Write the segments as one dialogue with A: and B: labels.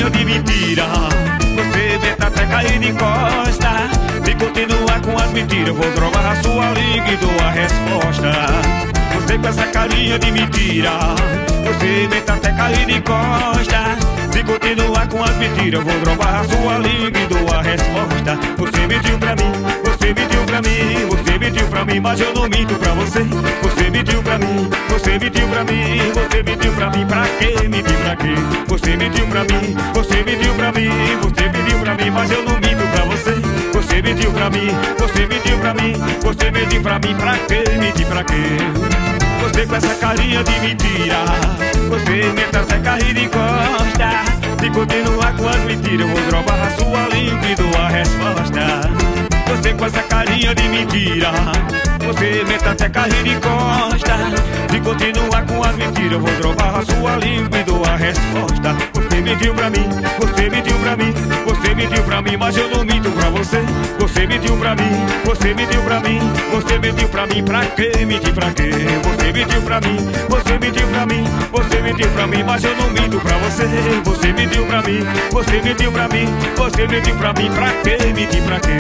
A: carinha de mentira. Você tenta até cair de costa. Se continuar com as mentiras, eu vou drogar a sua língua e dou a resposta. Você com essa carinha de mentira. Você tenta até cair de costa. Se continuar com as mentiras, eu vou drogar a sua língua e dou a resposta. Você mentiu pra mim, você mentiu pra mim, você mentiu pra mim, mas eu não minto pra você. Você mentiu pra mim, você mentiu pra mim, você mentiu pra mim, pra quê? Mentir pra quê? Você mentiu pra mim, você mentiu pra mim, você mentiu pra mim, mas eu não minto pra você. Você mentiu pra mim, você mentiu pra mim, você mentiu pra mim, pra quê? Mentir pra quê? Você com essa carinha de mentira. Você tenta até cair de costa. Se continuar com as mentiras, eu vou drogar a sua língua e dou a resposta. Você com essa carinha de mentira. Você tenta até cair de costa. Se continuar com as mentiras, eu vou drogar a sua língua e dou a resposta. Você mentiu pra mim, você mentiu pra mim, você mentiu pra mim, mas eu não minto pra você. Você mentiu pra mim, você mentiu pra mim, você mentiu pra mim, pra quê? Mentir pra quê? Você mentiu pra mim, você mentiu pra mim, você mentiu pra mim, mas eu não minto pra você. Você mentiu pra mim, você mentiu pra mim, você mentiu pra mim, pra quê? Mentir pra quê?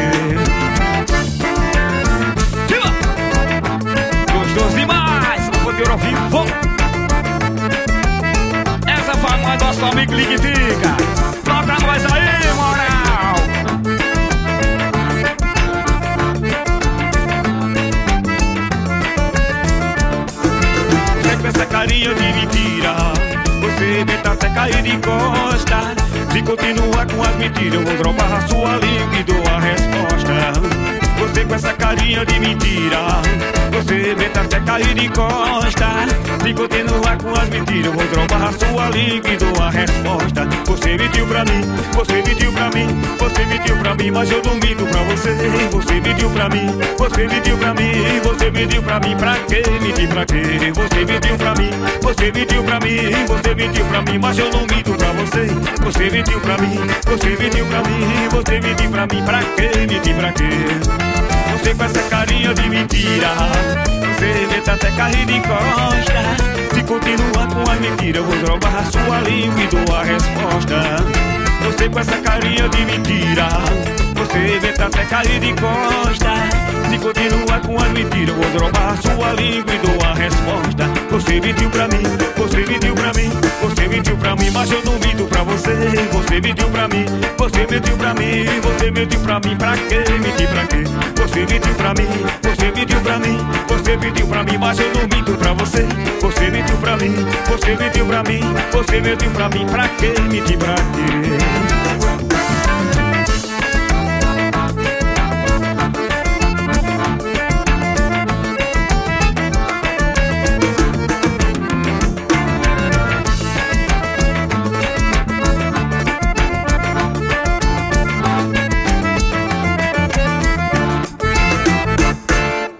A: Tira! Gostoso demais! Poder ao vivo! Essa fama do nosso amigo Ligue Dica. Toca nós aí, moral! Você com essa carinha de mentira. Você tenta até cair de costa. Se continuar com as mentiras, eu vou drogar a sua língua e dou a resposta. Você com essa carinha de mentira. Você tenta até cair de costa. Se continuar com as mentiras, eu vou drogar a sua língua e dou a resposta. Você mentiu pra mim, você mentiu pra mim, você mentiu pra mim, mas eu não minto pra você. Você mentiu pra mim, você mentiu pra mim, você mentiu pra mim, pra quê? Mentir pra quê? Você mentiu pra mim, você mentiu pra mim, você mentiu pra mim, mas eu não minto pra você. Você mentiu pra mim, você mentiu pra mim, você mentiu pra mim, pra quê? Mentir pra quê? Você com essa carinha de mentira. Você tenta até cair de costa. Se continuar com as mentiras, eu vou drogar a sua língua e dou a resposta. Você com essa carinha de mentira. Você tenta até cair de costa. Se continuar com as mentiras, eu vou drogar a sua língua e dou a resposta. Você mentiu pra mim, você mentiu pra mim, você mentiu pra mim, mas eu não minto pra você. Você mentiu pra mim, você mentiu pra mim, você mentiu pra mim, pra quê? Mentir pra quê? Você mentiu pra mim, você mentiu pra mim, você mentiu pra mim, mas eu não minto pra você. Você mentiu pra mim, você mentiu pra mim, você mentiu pra mim, pra quê? Mentir pra quê?